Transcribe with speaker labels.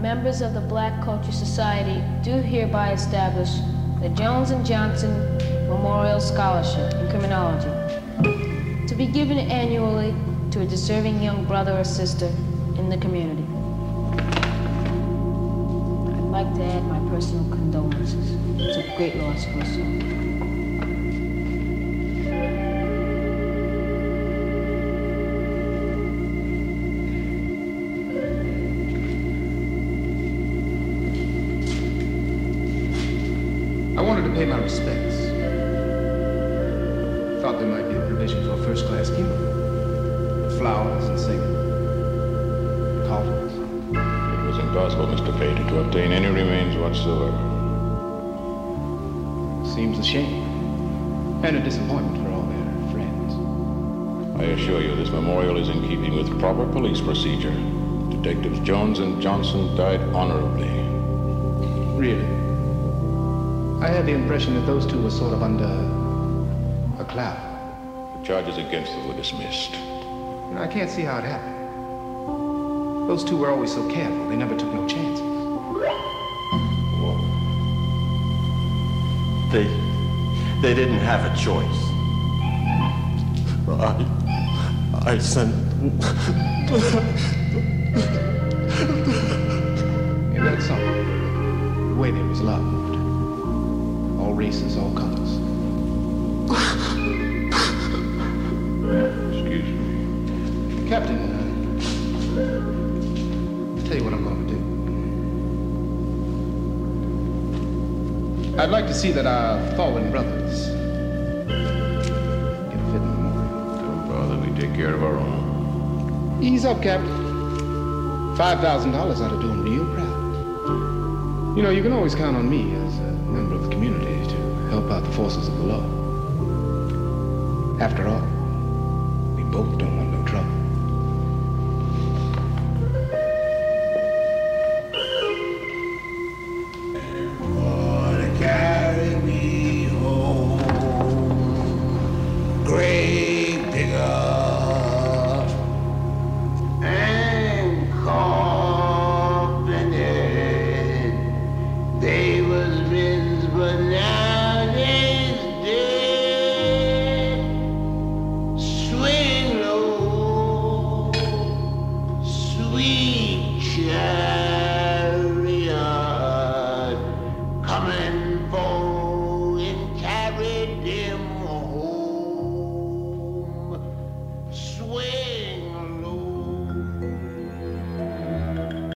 Speaker 1: members of the Black Culture Society do hereby establish the Jones and Johnson Memorial Scholarship in Criminology to be given annually to a deserving young brother or sister in the community. I'd like to add my personal condolences. It's a great loss for us all.
Speaker 2: I wanted to pay my respects. Thought there might be a provision for a first-class funeral. With flowers and singing. Coffins.
Speaker 3: It was impossible, Mr. Pate, to obtain any remains whatsoever.
Speaker 2: Seems a shame. And a disappointment for all their friends.
Speaker 3: I assure you this memorial is in keeping with proper police procedure. Detectives Jones and Johnson died honorably.
Speaker 2: Really? I had the impression that those two were sort of under a cloud.
Speaker 3: The charges against them were dismissed.
Speaker 2: You know, I can't see how it happened. Those two were always so careful. They never took no chances.
Speaker 4: They didn't have a choice. I sent...
Speaker 2: Yeah, that's something. The way they was loved. All races, all colors.
Speaker 3: Excuse me.
Speaker 2: Captain, I'll tell you what I'm going to do. I'd like to see that our fallen brothers get a fitting memorial.
Speaker 3: Don't bother, we take care of our own.
Speaker 2: Ease up, Captain. $5,000 ought to do them real proud. You know, you can always count on me as a member of the community to help out the forces of the law. After all, we both don't want